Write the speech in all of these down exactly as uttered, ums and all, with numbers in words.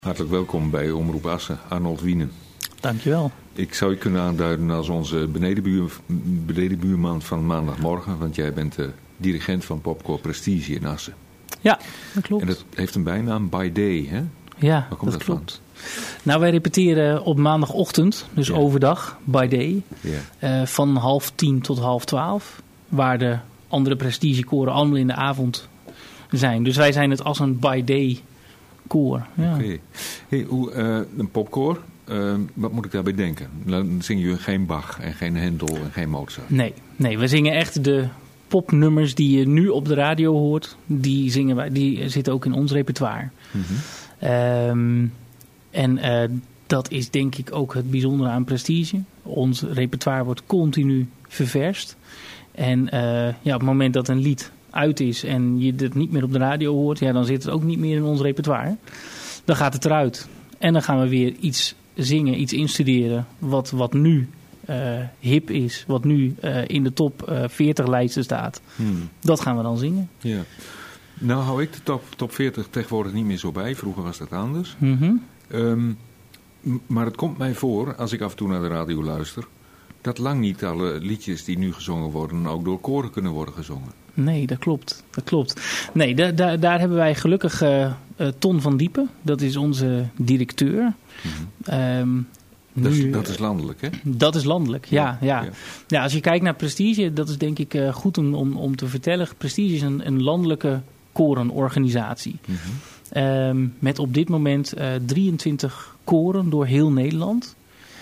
Hartelijk welkom bij Omroep Assen, Arnold Wienen. Dankjewel. Ik zou je kunnen aanduiden als onze benedenbuur, benedenbuurman van maandagmorgen, want jij bent de dirigent van Popcore Prestige in Assen. Ja, dat klopt. En dat heeft een bijnaam, By Day, hè? Ja, Waar komt dat, dat klopt. Van? Nou, wij repeteren op maandagochtend, dus ja. overdag, By Day, ja. uh, van half tien tot half twaalf, waar de andere prestigekoren allemaal in de avond zijn. Dus wij zijn het als een By Day koor. Ja. Oké. Okay. Hey, hoe, uh, een popkoor, uh, wat moet ik daarbij denken? Dan zingen jullie geen Bach en geen Handel en geen Mozart? Nee, nee, we zingen echt de popnummers die je nu op de radio hoort. Die, zingen wij, die zitten ook in ons repertoire. Mm-hmm. Um, en uh, dat is denk ik ook het bijzondere aan Prestige. Ons repertoire wordt continu ververst. En uh, ja, op het moment dat een lied uit is en je het niet meer op de radio hoort, ja, dan zit het ook niet meer in ons repertoire. Dan gaat het eruit. En dan gaan we weer iets zingen, iets instuderen wat, wat nu uh, hip is, wat nu uh, in de top uh, veertig lijsten staat. Hmm. Dat gaan we dan zingen. Ja. Nou hou ik de top, top veertig tegenwoordig niet meer zo bij. Vroeger was dat anders. Mm-hmm. Um, maar het komt mij voor, als ik af en toe naar de radio luister, dat lang niet alle liedjes die nu gezongen worden ook door koren kunnen worden gezongen. Nee, dat klopt. Dat klopt. Nee, da- da- daar hebben wij gelukkig uh, uh, Ton van Diepen. Dat is onze directeur. Mm-hmm. Um, dat, nu, is, dat is landelijk, hè? Dat is landelijk, ja. ja, ja. ja. ja als je kijkt naar Prestige, dat is denk ik uh, goed om, om, om te vertellen. Prestige is een, een landelijke korenorganisatie. Mm-hmm. Um, met op dit moment uh, drieëntwintig koren door heel Nederland.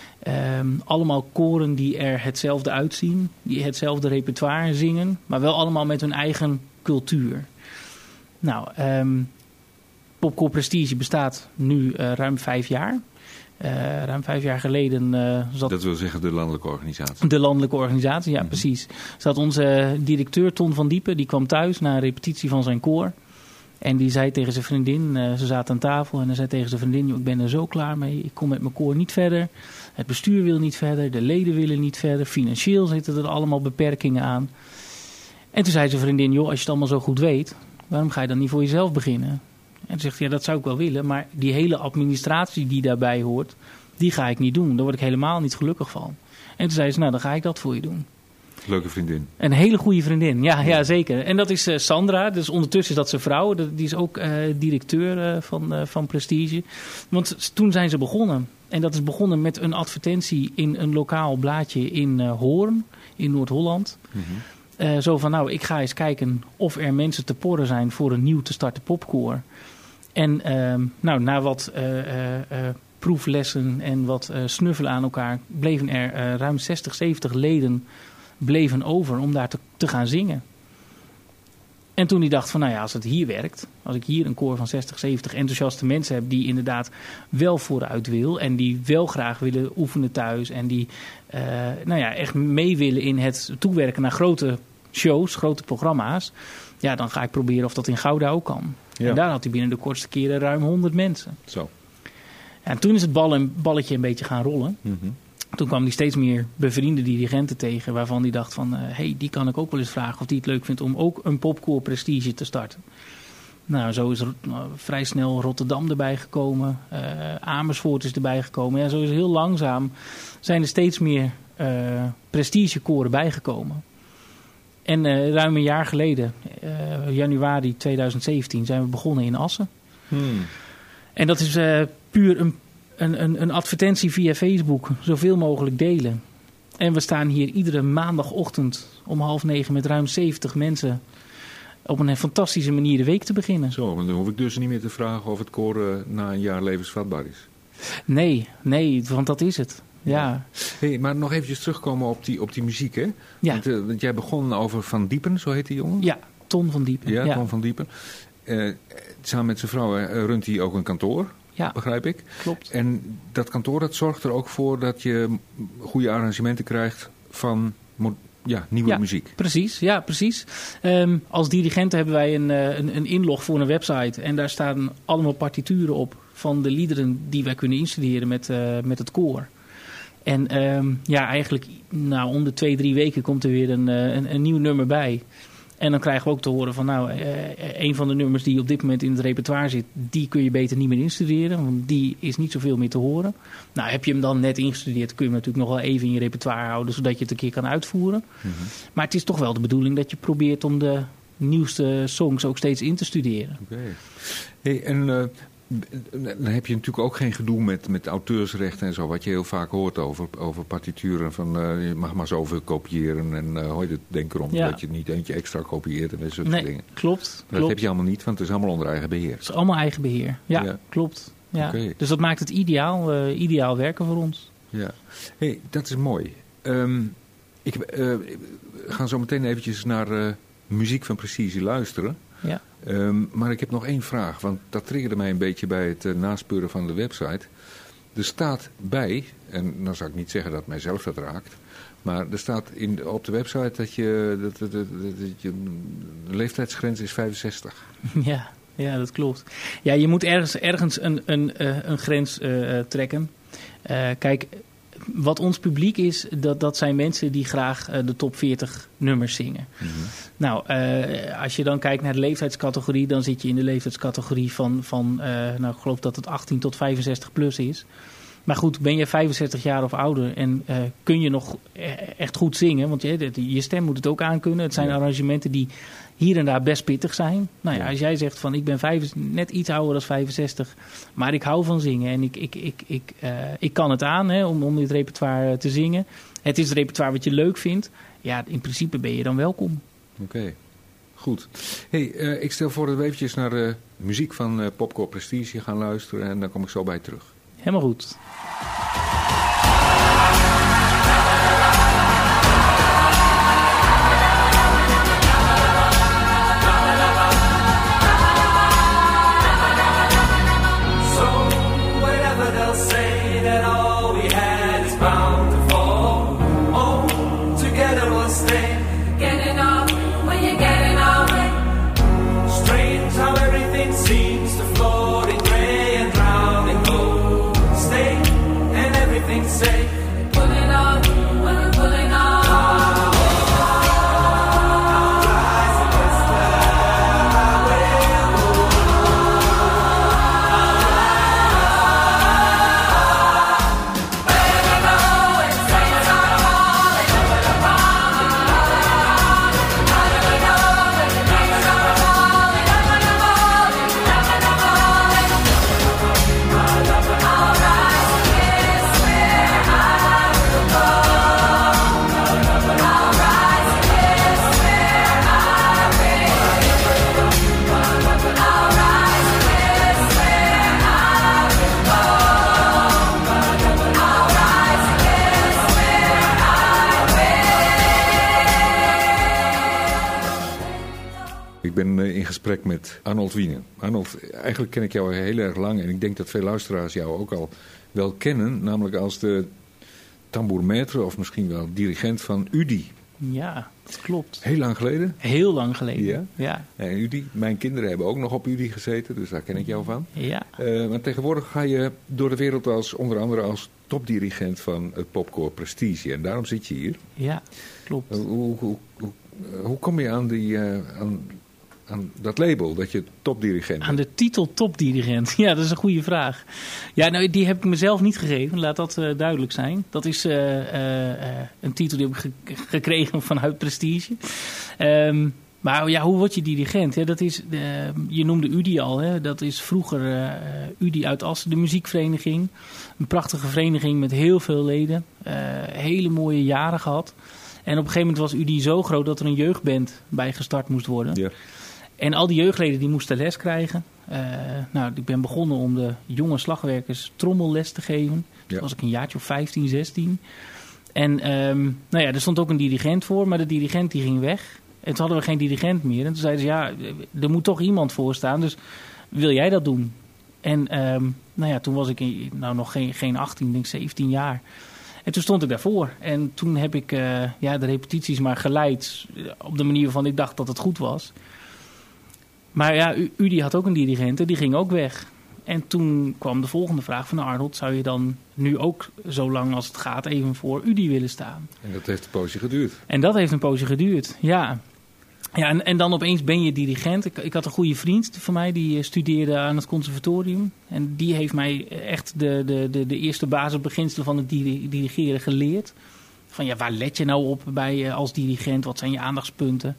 Um, allemaal koren die er hetzelfde uitzien, die hetzelfde repertoire zingen, maar wel allemaal met hun eigen cultuur. Nou, um, Popcore Prestige bestaat nu uh, ruim vijf jaar. Uh, ruim vijf jaar geleden uh, zat... Dat wil zeggen de landelijke organisatie. De landelijke organisatie, ja, mm-hmm. precies. Zat onze directeur Ton van Diepen, die kwam thuis na een repetitie van zijn koor. En die zei tegen zijn vriendin, uh, ze zaten aan tafel en hij zei tegen zijn vriendin, ik ben er zo klaar mee, ik kom met mijn koor niet verder. Het bestuur wil niet verder, de leden willen niet verder, financieel zitten er allemaal beperkingen aan. En toen zei zijn vriendin, joh, als je het allemaal zo goed weet, waarom ga je dan niet voor jezelf beginnen? En toen zegt hij, ja, dat zou ik wel willen, maar die hele administratie die daarbij hoort, die ga ik niet doen. Daar word ik helemaal niet gelukkig van. En toen zei ze, nou, dan ga ik dat voor je doen. Leuke vriendin. Een hele goede vriendin, ja, ja zeker. En dat is uh, Sandra, dus ondertussen is dat zijn vrouw. Die is ook uh, directeur uh, van, uh, van Prestige. Want toen zijn ze begonnen. En dat is begonnen met een advertentie in een lokaal blaadje in uh, Hoorn, in Noord-Holland. Mm-hmm. Uh, zo van, nou, ik ga eens kijken of er mensen te porren zijn voor een nieuw te starten popkoor. En uh, nou, na wat uh, uh, uh, proeflessen en wat uh, snuffelen aan elkaar, bleven er uh, ruim zestig, zeventig leden bleven over om daar te, te gaan zingen. En toen hij dacht van, nou ja, als het hier werkt, als ik hier een koor van zestig, zeventig enthousiaste mensen heb die inderdaad wel vooruit wil en die wel graag willen oefenen thuis en die uh, nou ja, echt mee willen in het toewerken naar grote shows, grote programma's, ja, dan ga ik proberen of dat in Gouda ook kan. Ja. En daar had hij binnen de kortste keren ruim honderd mensen. Zo. Ja, en toen is het bal en balletje een beetje gaan rollen. Mm-hmm. Toen kwam hij steeds meer bevriende dirigenten tegen, waarvan hij dacht van, hé, uh, hey, die kan ik ook wel eens vragen of die het leuk vindt om ook een popkoor Prestige te starten. Nou, zo is er uh, vrij snel Rotterdam erbij gekomen, uh, Amersfoort is erbij gekomen. Ja, zo is heel langzaam zijn er steeds meer uh, prestigekoren bijgekomen. En uh, ruim een jaar geleden, uh, januari tweeduizend zeventien, zijn we begonnen in Assen. Hmm. En dat is uh, puur een Een, een, een advertentie via Facebook, zoveel mogelijk delen. En we staan hier iedere maandagochtend om half negen met ruim zeventig mensen op een fantastische manier de week te beginnen. Zo, dan hoef ik dus niet meer te vragen of het koor uh, na een jaar levensvatbaar is. Nee, nee, want dat is het. Ja. Hey, maar nog eventjes terugkomen op die, op die muziek, hè? Ja. Want, uh, want jij begon over Van Diepen, zo heet die jongen? Ja, Ton van Diepen. Ja, ja. Ton van Diepen. Uh, samen met zijn vrouw uh, runt hij ook een kantoor. Ja, begrijp ik. Klopt. En dat kantoor dat zorgt er ook voor dat je goede arrangementen krijgt van ja, nieuwe ja, muziek. Precies, ja, precies. Um, als dirigenten hebben wij een, een, een inlog voor een website. En daar staan allemaal partituren op van de liederen die wij kunnen instuderen met, uh, met het koor. En um, ja, eigenlijk nou, om de twee, drie weken komt er weer een, een, een nieuw nummer bij. En dan krijgen we ook te horen van, nou, uh, een van de nummers die op dit moment in het repertoire zit, die kun je beter niet meer instuderen, want die is niet zoveel meer te horen. Nou, heb je hem dan net ingestudeerd, kun je hem natuurlijk nog wel even in je repertoire houden, zodat je het een keer kan uitvoeren. Mm-hmm. Maar het is toch wel de bedoeling dat je probeert om de nieuwste songs ook steeds in te studeren. Oké. Okay. Hey, en uh, dan heb je natuurlijk ook geen gedoe met, met auteursrechten en zo, wat je heel vaak hoort over, over partituren. Van uh, je mag maar zoveel kopiëren en uh, hoor je het denk erom ja. dat je niet eentje extra kopieert en dat soort nee, dingen. Klopt. Maar klopt. dat heb je allemaal niet, want het is allemaal onder eigen beheer. Het is allemaal eigen beheer, ja, ja. klopt. Ja. Okay. Dus dat maakt het ideaal, uh, ideaal werken voor ons. Ja, hey, dat is mooi. Um, ik uh, ga zo meteen eventjes naar uh, muziek van Prestigie luisteren. Ja. Um, maar ik heb nog één vraag, want dat triggerde mij een beetje bij het uh, naspeuren van de website. Er staat bij, en dan zou ik niet zeggen dat mijzelf dat raakt, maar er staat in, op de website dat je, dat, dat, dat, dat je de leeftijdsgrens is vijfenzestig. Ja, ja, dat klopt. Ja, je moet ergens, ergens een, een, uh, een grens uh, trekken. Uh, kijk, wat ons publiek is, dat, dat zijn mensen die graag uh, de top veertig nummers zingen. Mm-hmm. Nou, uh, als je dan kijkt naar de leeftijdscategorie, dan zit je in de leeftijdscategorie van, van uh, nou, ik geloof dat het achttien tot vijfenzestig plus is. Maar goed, ben je vijfenzestig jaar of ouder en uh, kun je nog echt goed zingen, want je, je stem moet het ook aankunnen. Het zijn ja. arrangementen die hier en daar best pittig zijn. Nou ja, ja. als jij zegt van ik ben vijf, net iets ouder dan vijfenzestig, maar ik hou van zingen en ik, ik, ik, ik, uh, ik kan het aan hè, om, om dit repertoire te zingen. Het is het repertoire wat je leuk vindt. Ja, in principe ben je dan welkom. Oké, okay. Goed. Hey, uh, ik stel voor dat we eventjes naar de muziek van uh, Popcore Prestige gaan luisteren en dan kom ik zo bij je terug. Helemaal goed. In gesprek met Arnold Wiene. Arnold, eigenlijk ken ik jou heel erg lang en ik denk dat veel luisteraars jou ook al wel kennen, namelijk als de tambourmaître of misschien wel dirigent van U D I. Ja, dat klopt. Heel lang geleden? Heel lang geleden, ja. ja. En U D I, mijn kinderen hebben ook nog op U D I gezeten, dus daar ken ik jou van. Ja. Uh, maar tegenwoordig ga je door de wereld als, onder andere als topdirigent van het Popcore Prestige en daarom zit je hier. Ja, klopt. Uh, hoe, hoe, hoe, hoe kom je aan die... Uh, aan aan dat label, dat je topdirigent bent? Aan de titel topdirigent? Ja, dat is een goede vraag. Ja, nou, die heb ik mezelf niet gegeven, laat dat uh, duidelijk zijn. Dat is uh, uh, uh, een titel die heb ik ge- gekregen vanuit Prestige. Um, maar ja, hoe word je dirigent? Ja, dat is, uh, je noemde U D I al, hè? Dat is vroeger uh, U D I uit Assen, de muziekvereniging. Een prachtige vereniging met heel veel leden. Uh, hele mooie jaren gehad. En op een gegeven moment was U D I zo groot dat er een jeugdband bij gestart moest worden. Ja. En al die jeugdleden die moesten les krijgen. Uh, nou, ik ben begonnen om de jonge slagwerkers trommelles te geven. Toen ja. was ik een jaartje of vijftien, zestien. En um, nou ja, er stond ook een dirigent voor, maar de dirigent die ging weg. En toen hadden we geen dirigent meer. En toen zeiden ze, ja, er moet toch iemand voor staan, dus wil jij dat doen? En um, nou ja, toen was ik in, nou nog geen, geen achttien, ik denk zeventien jaar. En toen stond ik daarvoor. En toen heb ik uh, ja, de repetities maar geleid op de manier waarvan ik dacht dat het goed was. Maar ja, U D I had ook een dirigent en die ging ook weg. En toen kwam de volgende vraag van Arnold, zou je dan nu ook zo lang als het gaat even voor U D I willen staan? En dat heeft een poosje geduurd. En dat heeft een poosje geduurd, ja. Ja, en, en dan opeens ben je dirigent. Ik, ik had een goede vriend van mij, die studeerde aan het conservatorium. En die heeft mij echt de, de, de, de eerste basisbeginselen van het dirigeren geleerd. Van ja, waar let je nou op bij als dirigent? Wat zijn je aandachtspunten?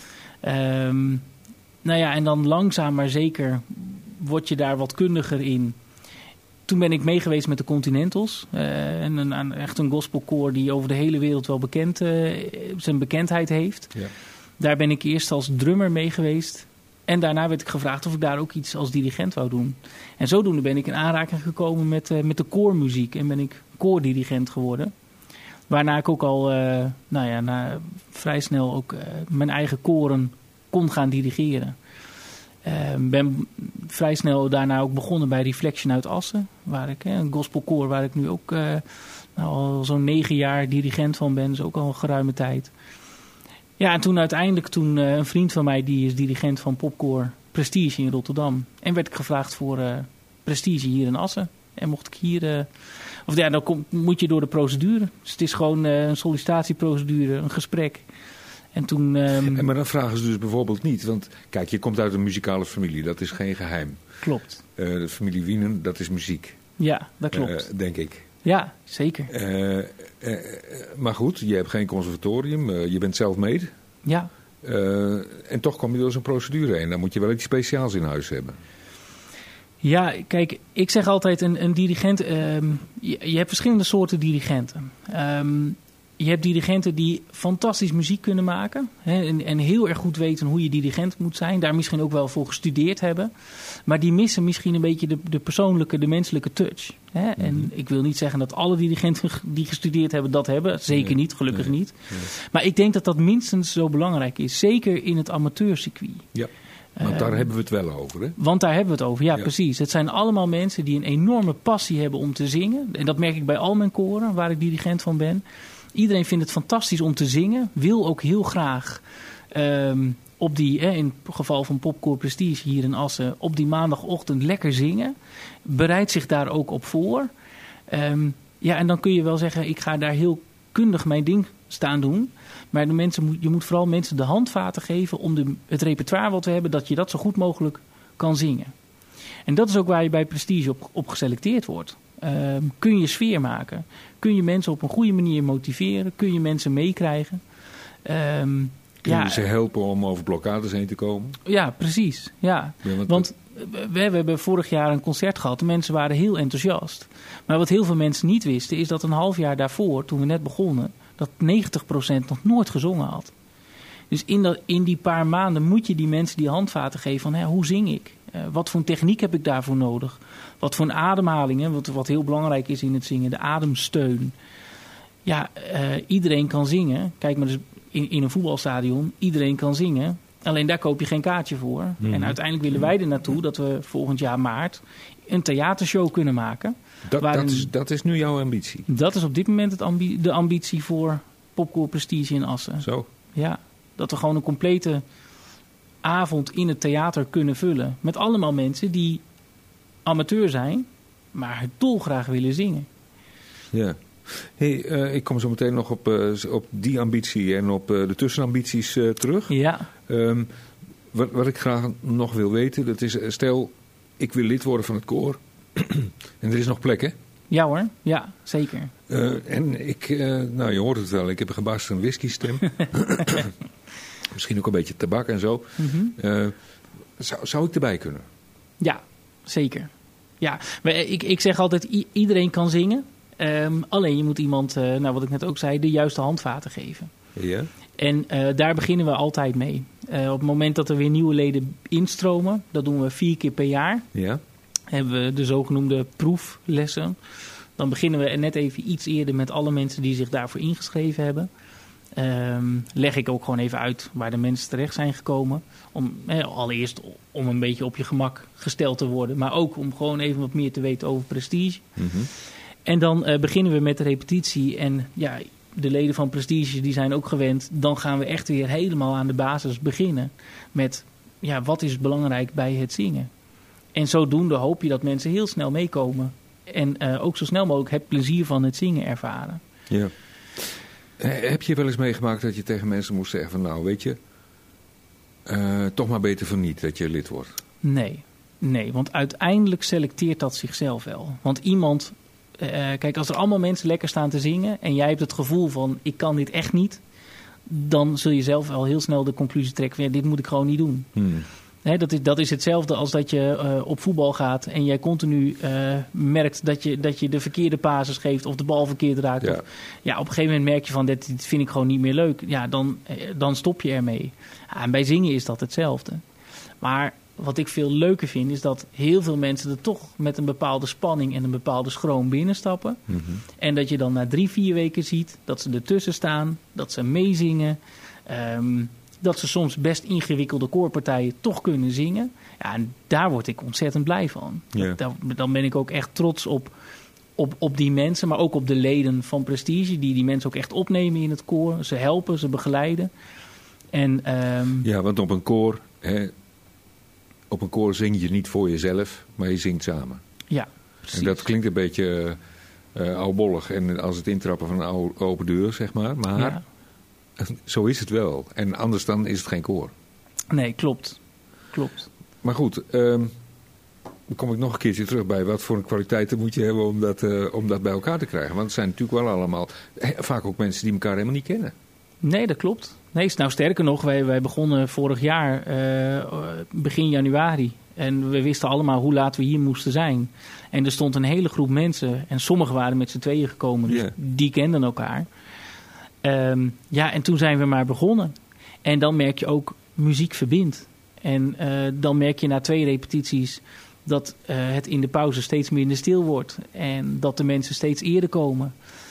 Um, nou ja, en dan langzaam maar zeker word je daar wat kundiger in. Toen ben ik meegeweest met de Continentals. Uh, en een, een, echt een gospelkoor die over de hele wereld wel bekend, uh, zijn bekendheid heeft. Ja. Daar ben ik eerst als drummer mee geweest. En daarna werd ik gevraagd of ik daar ook iets als dirigent wou doen. En zodoende ben ik in aanraking gekomen met, uh, met de koormuziek. En ben ik koordirigent geworden. Waarna ik ook al uh, nou ja, na, vrij snel ook uh, mijn eigen koren kon gaan dirigeren. Ik uh, ben vrij snel daarna ook begonnen bij Reflection uit Assen. Waar ik, uh, een gospelkoor waar ik nu ook uh, nou, al zo'n negen jaar dirigent van ben. Dus ook al een geruime tijd. Ja, en toen uiteindelijk toen, uh, een vriend van mij die is dirigent van popkoor Prestige in Rotterdam. En werd ik gevraagd voor uh, Prestige hier in Assen. En mocht ik hier... Uh, of ja, dan kom, moet je door de procedure. Dus het is gewoon uh, een sollicitatieprocedure, een gesprek. En toen... Um... En maar dan vragen ze dus bijvoorbeeld niet. Want kijk, je komt uit een muzikale familie. Dat is geen geheim. Klopt. Uh, de familie Wienen, dat is muziek. Ja, dat klopt. Uh, denk ik. Ja, zeker. Uh, uh, maar goed, je hebt geen conservatorium. Uh, je bent self-made. Ja. Uh, en toch kom je door zo'n procedure heen. Dan moet je wel iets speciaals in huis hebben. Ja, kijk, ik zeg altijd een, een dirigent... Um, je, je hebt verschillende soorten dirigenten. Um, je hebt dirigenten die fantastisch muziek kunnen maken. Hè, en, en heel erg goed weten hoe je dirigent moet zijn. Daar misschien ook wel voor gestudeerd hebben. Maar die missen misschien een beetje de, de persoonlijke, de menselijke touch. Hè? Mm-hmm. En ik wil niet zeggen dat alle dirigenten die gestudeerd hebben dat hebben. Zeker nee, niet, gelukkig nee, niet. Nee. Maar ik denk dat dat minstens zo belangrijk is. Zeker in het amateurcircuit. Ja. Want daar uh, hebben we het wel over, hè? Want daar hebben we het over, ja, ja, precies. Het zijn allemaal mensen die een enorme passie hebben om te zingen. En dat merk ik bij al mijn koren, waar ik dirigent van ben. Iedereen vindt het fantastisch om te zingen. Wil ook heel graag um, op die, eh, in het geval van Popkoor Prestige hier in Assen, op die maandagochtend lekker zingen. Bereidt zich daar ook op voor. Um, ja, en dan kun je wel zeggen, ik ga daar heel kundig mijn ding staan doen. Maar de mensen, je moet vooral mensen de handvaten geven om de, het repertoire wat we hebben, dat je dat zo goed mogelijk kan zingen. En dat is ook waar je bij Prestige op, op geselecteerd wordt. Um, kun je sfeer maken? Kun je mensen op een goede manier motiveren? Kun je mensen meekrijgen? Um, kun ja, je ze helpen om over blokkades heen te komen? Ja, precies. Ja. Ja, want want we, we hebben vorig jaar een concert gehad. De mensen waren heel enthousiast. Maar wat heel veel mensen niet wisten, is dat een half jaar daarvoor, toen we net begonnen, dat negentig procent nog nooit gezongen had. Dus in, dat, in die paar maanden moet je die mensen die handvaten geven van, hè, hoe zing ik? Uh, wat voor een techniek heb ik daarvoor nodig? Wat voor een ademhaling, hè? Wat, wat heel belangrijk is in het zingen, de ademsteun. Ja, uh, iedereen kan zingen. Kijk maar dus in, in een voetbalstadion, iedereen kan zingen. Alleen daar koop je geen kaartje voor. Mm-hmm. En uiteindelijk willen wij er naartoe dat we volgend jaar maart een theatershow kunnen maken. Dat, waarin, dat, is, dat is nu jouw ambitie? Dat is op dit moment het ambi- de ambitie voor Popkoor Prestige in Assen. Zo? Ja, dat we gewoon een complete avond in het theater kunnen vullen. Met allemaal mensen die amateur zijn, maar het dolgraag willen zingen. Ja. Hey, uh, ik kom zo meteen nog op, uh, op die ambitie en op uh, de tussenambities uh, terug. Ja. Um, wat, wat ik graag nog wil weten, dat is, stel, ik wil lid worden van het koor. En er is nog plek, hè? Ja hoor, ja, zeker. Uh, en ik, uh, nou je hoort het wel, ik heb een gebarsten whiskystem. Misschien ook een beetje tabak en zo. Mm-hmm. Uh, zou, zou ik erbij kunnen? Ja, zeker. Ja, maar ik, ik zeg altijd, i- iedereen kan zingen. Um, alleen je moet iemand, uh, nou wat ik net ook zei, de juiste handvaten geven. Ja. En uh, daar beginnen we altijd mee. Uh, op het moment dat er weer nieuwe leden instromen, dat doen we vier keer per jaar. Ja. Hebben we de zogenoemde proeflessen. Dan beginnen we net even iets eerder met alle mensen die zich daarvoor ingeschreven hebben. Um, leg ik ook gewoon even uit waar de mensen terecht zijn gekomen. Om, eh, allereerst om een beetje op je gemak gesteld te worden. Maar ook om gewoon even wat meer te weten over Prestige. Mm-hmm. En dan uh, beginnen we met de repetitie. En ja, de leden van Prestige die zijn ook gewend. Dan gaan we echt weer helemaal aan de basis beginnen. Met ja, wat is belangrijk bij het zingen. En zodoende hoop je dat mensen heel snel meekomen. En uh, ook zo snel mogelijk het plezier van het zingen ervaren. Ja. Heb je wel eens meegemaakt dat je tegen mensen moest zeggen van nou weet je, uh, toch maar beter voor niet dat je lid wordt? Nee, nee, want uiteindelijk selecteert dat zichzelf wel. Want iemand, uh, kijk, als er allemaal mensen lekker staan te zingen en jij hebt het gevoel van ik kan dit echt niet, dan zul je zelf al heel snel de conclusie trekken van ja, dit moet ik gewoon niet doen. Hmm. He, dat, is, dat is hetzelfde als dat je uh, op voetbal gaat en jij continu uh, merkt dat je, dat je de verkeerde passes geeft of de bal verkeerd raakt. Ja. Of, ja, op een gegeven moment merk je van dit, dit vind ik gewoon niet meer leuk. Ja, dan, dan stop je ermee. Ja, en bij zingen is dat hetzelfde. Maar wat ik veel leuker vind is dat heel veel mensen er toch met een bepaalde spanning en een bepaalde schroom binnenstappen. Mm-hmm. En dat je dan na drie, vier weken ziet dat ze ertussen staan, dat ze meezingen. Um, dat ze soms best ingewikkelde koorpartijen toch kunnen zingen. Ja, en daar word ik ontzettend blij van. Yeah. Dat, dan ben ik ook echt trots op, op, op die mensen, maar ook op de leden van Prestige, die die mensen ook echt opnemen in het koor. Ze helpen, ze begeleiden. En, um, ja, want op een koor, hè, op een koor zing je niet voor jezelf, maar je zingt samen. Ja, precies. En dat klinkt een beetje uh, oudbollig en als het intrappen van een oude, open deur, zeg maar. Maar ja. Zo is het wel. En anders dan is het geen koor. Nee, klopt. Klopt. Maar goed, um, dan kom ik nog een keertje terug bij wat voor een kwaliteiten moet je hebben om dat, uh, om dat bij elkaar te krijgen. Want het zijn natuurlijk wel allemaal, vaak ook mensen die elkaar helemaal niet kennen. Nee, dat klopt. Nee, nou sterker nog, wij, wij begonnen vorig jaar, uh, begin januari. En we wisten allemaal hoe laat we hier moesten zijn. En er stond een hele groep mensen, en sommigen waren met z'n tweeën gekomen, dus yeah. die kenden elkaar. Um, ja, en toen zijn we maar begonnen. En dan merk je ook, muziek verbindt. En uh, dan merk je na twee repetities dat uh, het in de pauze steeds minder stil wordt. En dat de mensen steeds eerder komen.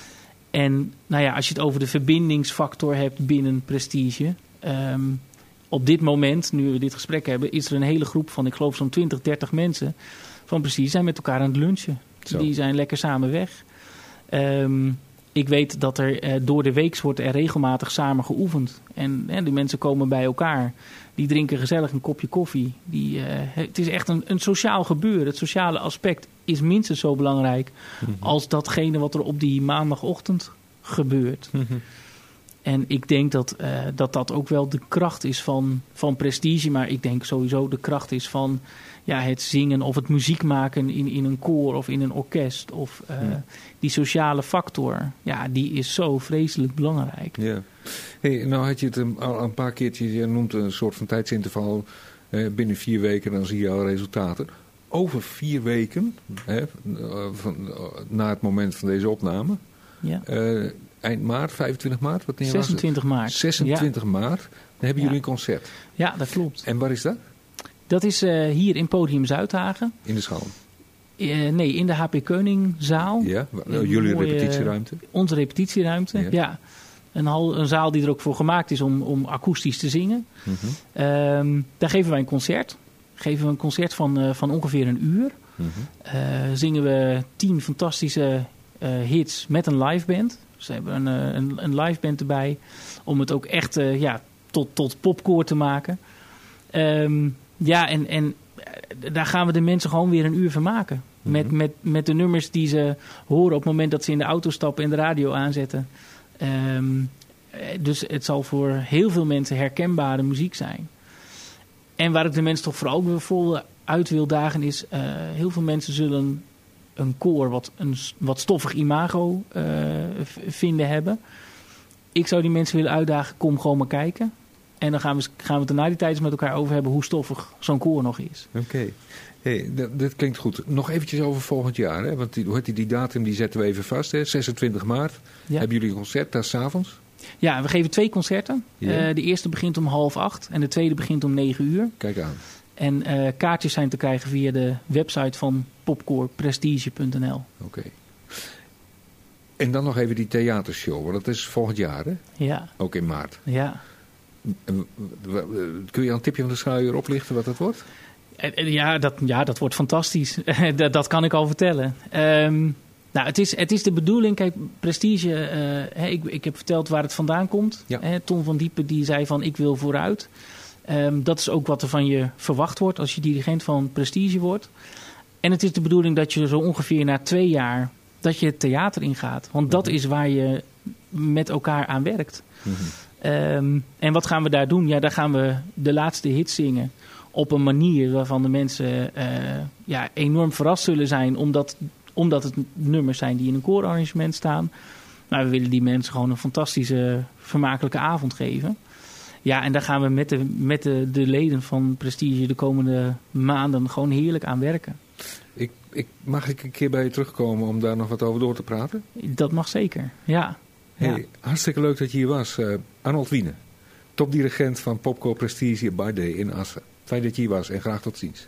En nou ja, als je het over de verbindingsfactor hebt binnen Prestige. Um, op dit moment, nu we dit gesprek hebben, is er een hele groep van, ik geloof zo'n twintig, dertig mensen van Prestige zijn met elkaar aan het lunchen. Zo. Die zijn lekker samen weg. Um, Ik weet dat er eh, door de week wordt er regelmatig samen geoefend. En eh, die mensen komen bij elkaar. Die drinken gezellig een kopje koffie. Die, uh, het is echt een, een sociaal gebeuren. Het sociale aspect is minstens zo belangrijk mm-hmm. als datgene wat er op die maandagochtend gebeurt. Mm-hmm. En ik denk dat, uh, dat dat ook wel de kracht is van, van Prestige. Maar ik denk sowieso de kracht is van ja, het zingen of het muziek maken in, in een koor of in een orkest. Of uh, ja. die sociale factor, ja, die is zo vreselijk belangrijk. Ja. Hey, nou had je het al een paar keertjes, je noemt een soort van tijdsinterval. Eh, binnen vier weken dan zie je al resultaten. Over vier weken, hè, van, na het moment van deze opname. Ja. Uh, eind maart, vijfentwintig maart? Wat zesentwintig maart. zesentwintig ja. maart. Dan hebben jullie ja. een concert. Ja, dat klopt. En waar is dat? Dat is uh, hier in Podium Zuidhagen. In de Schalm? Uh, nee, in de H P Koningszaal. Ja, jullie mooie, repetitieruimte? Onze repetitieruimte, ja. ja. Een, hal, een zaal die er ook voor gemaakt is om, om akoestisch te zingen. Mm-hmm. Um, daar geven wij een concert. Geven we een concert van, uh, van ongeveer een uur. Mm-hmm. Uh, zingen we tien fantastische uh, hits met een live band. Dus we hebben een, een, een live band erbij. Om het ook echt uh, ja, tot, tot popkoor te maken. Um, ja, en, en daar gaan we de mensen gewoon weer een uur van maken. Mm-hmm. Met, met, met de nummers die ze horen op het moment dat ze in de auto stappen en de radio aanzetten. Um, dus het zal voor heel veel mensen herkenbare muziek zijn. En waar ik de mensen toch vooral weer vol uit wil dagen is, Uh, heel veel mensen zullen een koor wat een wat stoffig imago uh, vinden hebben. Ik zou die mensen willen uitdagen, kom gewoon maar kijken. En dan gaan we, gaan we het er na die tijd met elkaar over hebben hoe stoffig zo'n koor nog is. Oké. Okay. Hey, dat, dat klinkt goed. Nog eventjes over volgend jaar. Hè? Want die, hoe heet die, die datum die zetten we even vast. Hè? zesentwintig maart. Ja. Hebben jullie een concert daar 's avonds? Ja, we geven twee concerten. Ja. Uh, de eerste begint om half acht en de tweede begint om negen uur. Kijk aan. En uh, kaartjes zijn te krijgen via de website van popkoor prestige punt n l. Oké. Okay. En dan nog even die theatershow. Want dat is volgend jaar, hè? Ja. Ook in maart. Ja. Kun je al een tipje van de sluier oplichten wat dat wordt? Ja, dat, ja, dat wordt fantastisch. dat, dat kan ik al vertellen. Um, nou, het is, het is de bedoeling, kijk, Prestige, uh, hè, ik, ik heb verteld waar het vandaan komt. Ja. Hè, Ton van Diepen die zei van ik wil vooruit. Um, dat is ook wat er van je verwacht wordt als je dirigent van Prestige wordt. En het is de bedoeling dat je zo ongeveer na twee jaar dat je het theater ingaat. Want dat is waar je met elkaar aan werkt. Mm-hmm. Um, en wat gaan we daar doen? Ja, daar gaan we de laatste hit zingen. Op een manier waarvan de mensen uh, ja, enorm verrast zullen zijn. Omdat, omdat het nummers zijn die in een koorarrangement staan. Maar we willen die mensen gewoon een fantastische, vermakelijke avond geven. Ja, en daar gaan we met de, met de, de leden van Prestige de komende maanden gewoon heerlijk aan werken. Ik, ik, mag ik een keer bij je terugkomen om daar nog wat over door te praten? Dat mag zeker, ja. Hey, ja. Hartstikke leuk dat je hier was. Uh, Arnold Wiene, topdirigent van Popcore Prestige by Day in Assen. Fijn dat je hier was en graag tot ziens.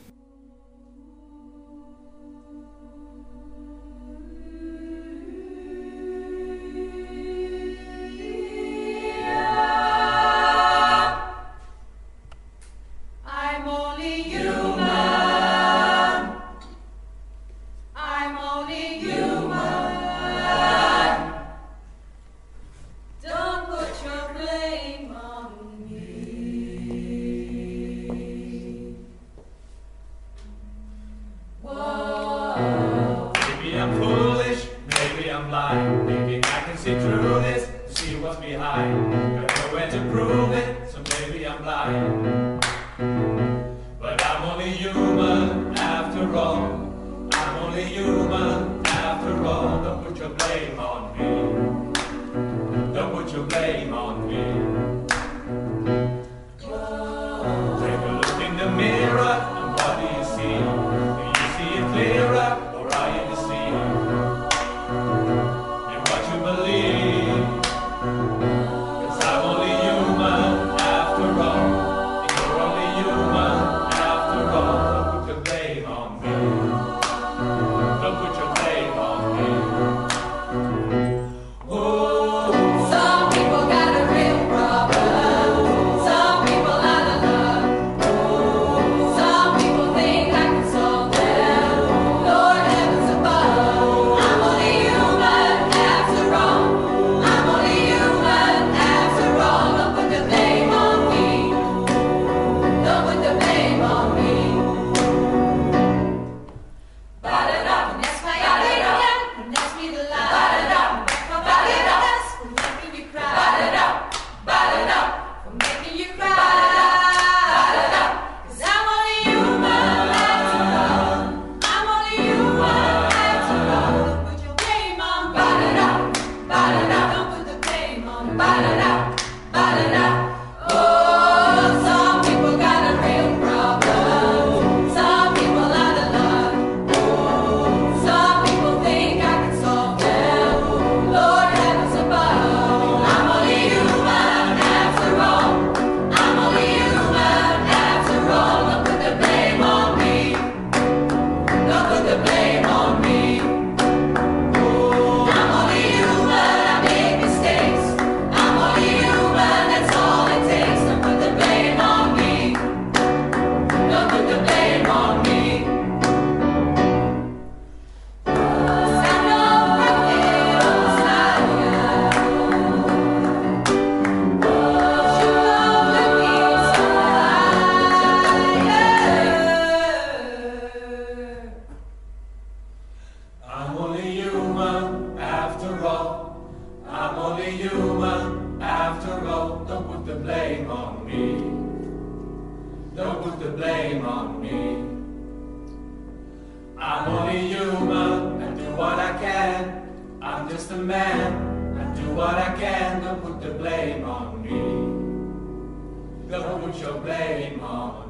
Don't put your blame on